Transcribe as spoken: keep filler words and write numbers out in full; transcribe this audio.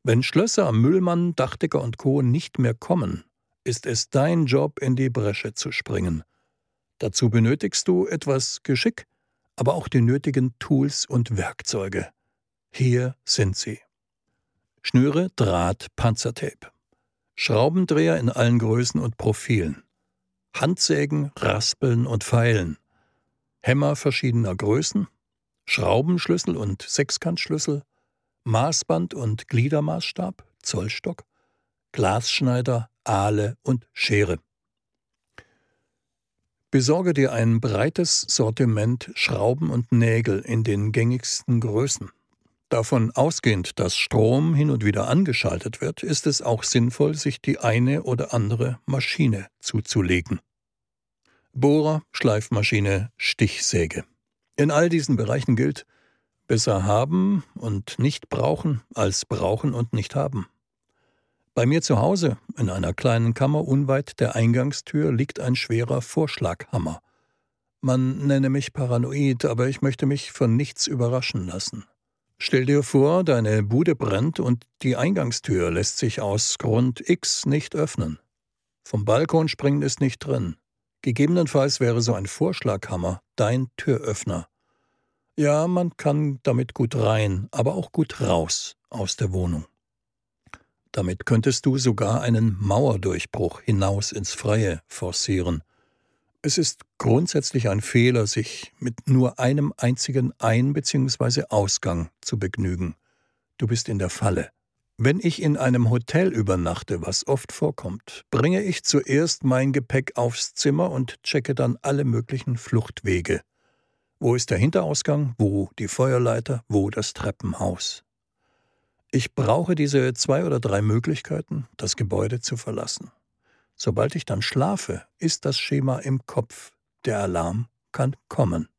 Wenn Schlösser, Müllmann, Dachdecker und Co. nicht mehr kommen, ist es dein Job, in die Bresche zu springen. Dazu benötigst du etwas Geschick, aber auch die nötigen Tools und Werkzeuge. Hier sind sie: Schnüre, Draht, Panzertape, Schraubendreher in allen Größen und Profilen, Handsägen, Raspeln und Feilen, Hämmer verschiedener Größen, Schraubenschlüssel und Sechskantschlüssel, Maßband und Gliedermaßstab, Zollstock, Glasschneider, Ahle und Schere. Besorge dir ein breites Sortiment Schrauben und Nägel in den gängigsten Größen. Davon ausgehend, dass Strom hin und wieder angeschaltet wird, ist es auch sinnvoll, sich die eine oder andere Maschine zuzulegen. Bohrer, Schleifmaschine, Stichsäge. In all diesen Bereichen gilt: besser haben und nicht brauchen, als brauchen und nicht haben. Bei mir zu Hause, in einer kleinen Kammer unweit der Eingangstür, liegt ein schwerer Vorschlaghammer. Man nenne mich paranoid, aber ich möchte mich von nichts überraschen lassen. Stell dir vor, deine Bude brennt und die Eingangstür lässt sich aus Grund X nicht öffnen. Vom Balkon springen ist nicht drin. Gegebenenfalls wäre so ein Vorschlaghammer dein Türöffner. Ja, man kann damit gut rein, aber auch gut raus aus der Wohnung. Damit könntest du sogar einen Mauerdurchbruch hinaus ins Freie forcieren. Es ist grundsätzlich ein Fehler, sich mit nur einem einzigen Ein- bzw. Ausgang zu begnügen. Du bist in der Falle. Wenn ich in einem Hotel übernachte, was oft vorkommt, bringe ich zuerst mein Gepäck aufs Zimmer und checke dann alle möglichen Fluchtwege. Wo ist der Hinterausgang, wo die Feuerleiter, wo das Treppenhaus? Ich brauche diese zwei oder drei Möglichkeiten, das Gebäude zu verlassen. Sobald ich dann schlafe, ist das Schema im Kopf. Der Alarm kann kommen.